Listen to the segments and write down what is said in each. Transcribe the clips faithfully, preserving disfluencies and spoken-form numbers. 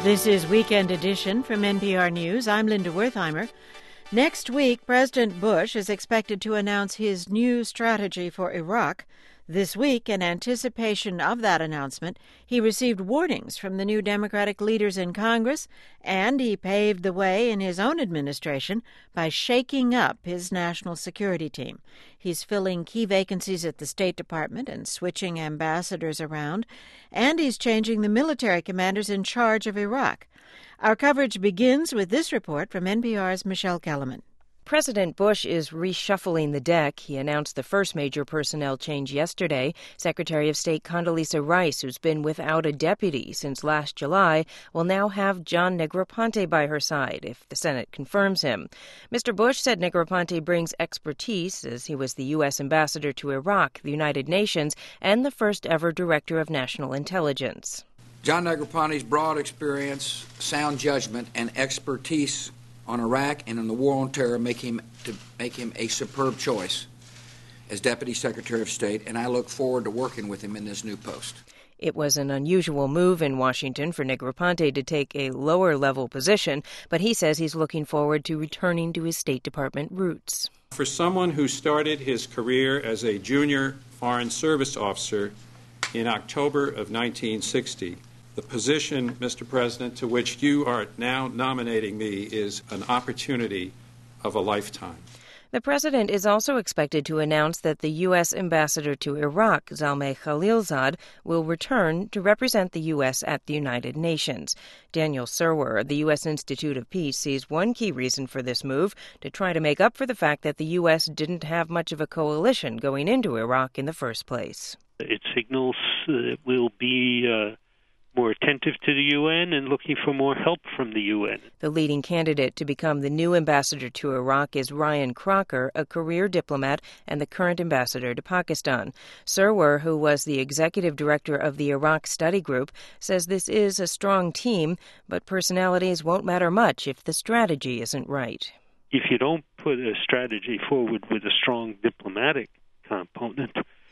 This is Weekend Edition from N P R News. I'm Linda Wertheimer. Next week, President Bush is expected to announce his new strategy for Iraq. This week, in anticipation of that announcement, he received warnings from the new Democratic leaders in Congress, and he paved the way in his own administration by shaking up his national security team. He's filling key vacancies at the State Department and switching ambassadors around, and he's changing the military commanders in charge of Iraq. Our coverage begins with this report from N P R's Michelle Kellerman. President Bush is reshuffling the deck. He announced the first major personnel change yesterday. Secretary of State Condoleezza Rice, who's been without a deputy since last July, will now have John Negroponte by her side if the Senate confirms him. Mister Bush said Negroponte brings expertise, as he was the U S ambassador to Iraq, the United Nations, and the first ever director of national intelligence. John Negroponte's broad experience, sound judgment, and expertise on Iraq and in the war on terror make him to make him a superb choice as Deputy Secretary of State, and I look forward to working with him in this new post. It was an unusual move in Washington for Negroponte to take a lower-level position, but he says he's looking forward to returning to his State Department roots. For someone who started his career as a junior Foreign Service officer in October of nineteen sixty, the position, Mister President, to which you are now nominating me is an opportunity of a lifetime. The president is also expected to announce that the U S ambassador to Iraq, Zalmay Khalilzad, will return to represent the U S at the United Nations. Daniel Surwer of the U S Institute of Peace sees one key reason for this move to try to make up for the fact that the U S didn't have much of a coalition going into Iraq in the first place. It signals that we'll be uh more attentive to the U N and looking for more help from the U N. The leading candidate to become the new ambassador to Iraq is Ryan Crocker, a career diplomat and the current ambassador to Pakistan. Surwer, who was the executive director of the Iraq Study Group, says this is a strong team, but personalities won't matter much if the strategy isn't right. If you don't put a strategy forward with a strong diplomatic component,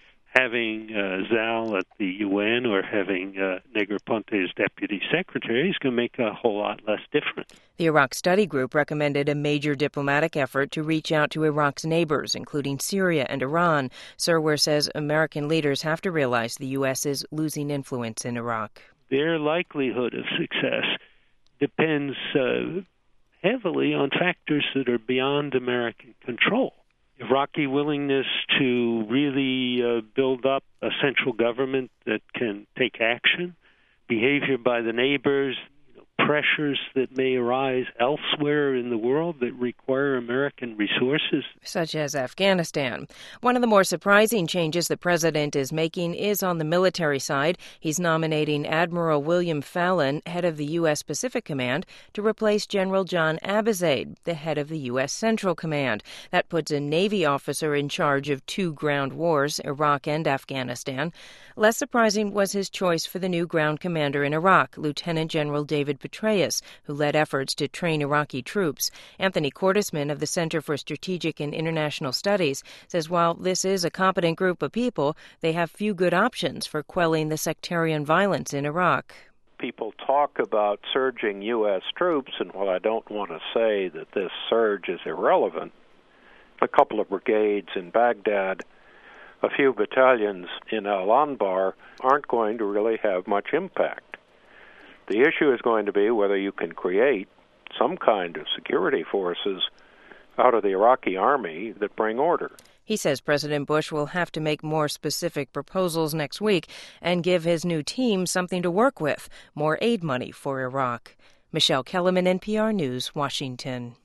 having uh, Zal at the U N or having uh, Negroponte as deputy secretary is going to make a whole lot less difference. The Iraq Study Group recommended a major diplomatic effort to reach out to Iraq's neighbors, including Syria and Iran. Surwer says American leaders have to realize the U S is losing influence in Iraq. Their likelihood of success depends uh, heavily on factors that are beyond American control. Iraqi willingness to really uh, build up a central government that can take action, behavior by the neighbors, you know, pressures that may arise elsewhere in the world that require American resources. Such as Afghanistan. One of the more surprising changes the president is making is on the military side. He's nominating Admiral William Fallon, head of the U S Pacific Command, to replace General John Abizaid, the head of the U S Central Command. That puts a Navy officer in charge of two ground wars, Iraq and Afghanistan. Less surprising was his choice for the new ground commander in Iraq, Lieutenant General David Petraeus, who led efforts to train Iraqi troops. Anthony Cordesman of the Center for Strategic and International Studies says while this is a competent group of people, they have few good options for quelling the sectarian violence in Iraq. People talk about surging U S troops, and while I don't want to say that this surge is irrelevant, a couple of brigades in Baghdad, a few battalions in Al-Anbar aren't going to really have much impact. The issue is going to be whether you can create some kind of security forces out of the Iraqi army that bring order. He says President Bush will have to make more specific proposals next week and give his new team something to work with, more aid money for Iraq. Michelle Kellerman, N P R News, Washington.